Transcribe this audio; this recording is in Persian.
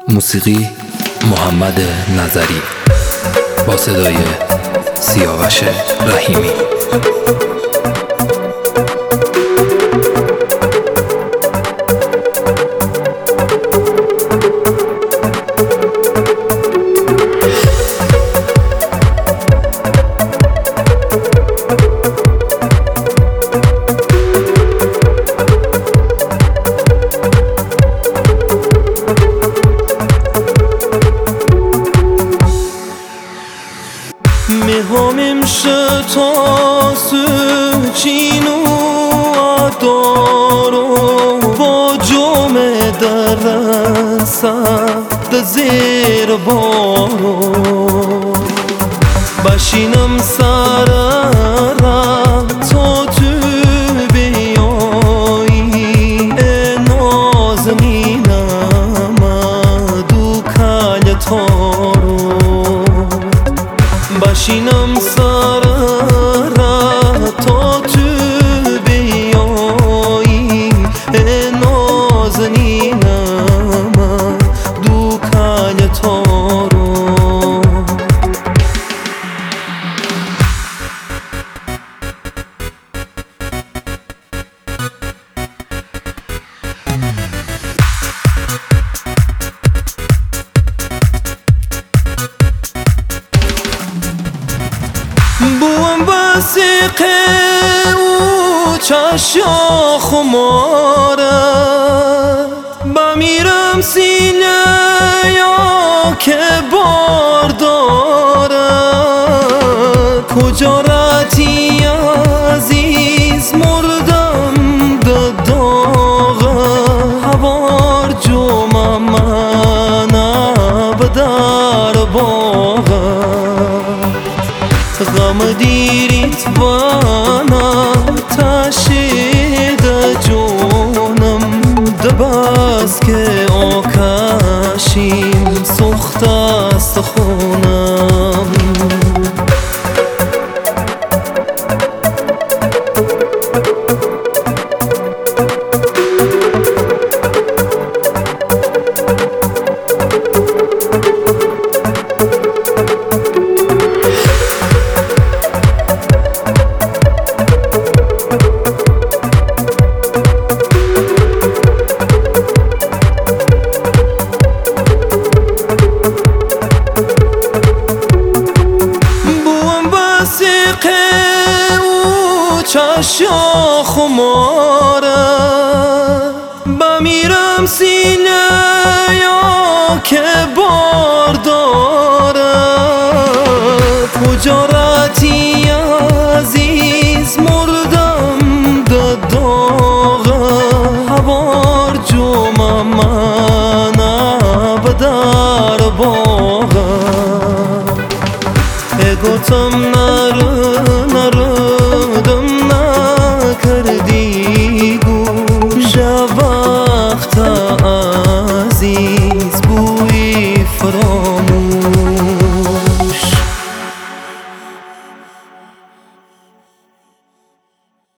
موسیقی محمد نظری با صدای سیاوش رحیمی. میخوامیم تا سوچینو دارو با جمع در سد زیر بارو بشینم سر را تا تو بیایی نازنینم دو کل تارو بشینم سر را تا تو بیایی نازنینم دو کل تارو بوم بسیقه او چشا خماره بمیرم سینه یا که بار داره کجا رتی عزیز مردم داغه هوار جمع منه بدر باغه غم دیریت وانا تشید جونم دبست که آکشیم سخت است خونم چشا خماره بمیرم سینه یا که بار داره کجا رتی عزیز مردم داغه هوار جمع منه بدر باغه گفتم نره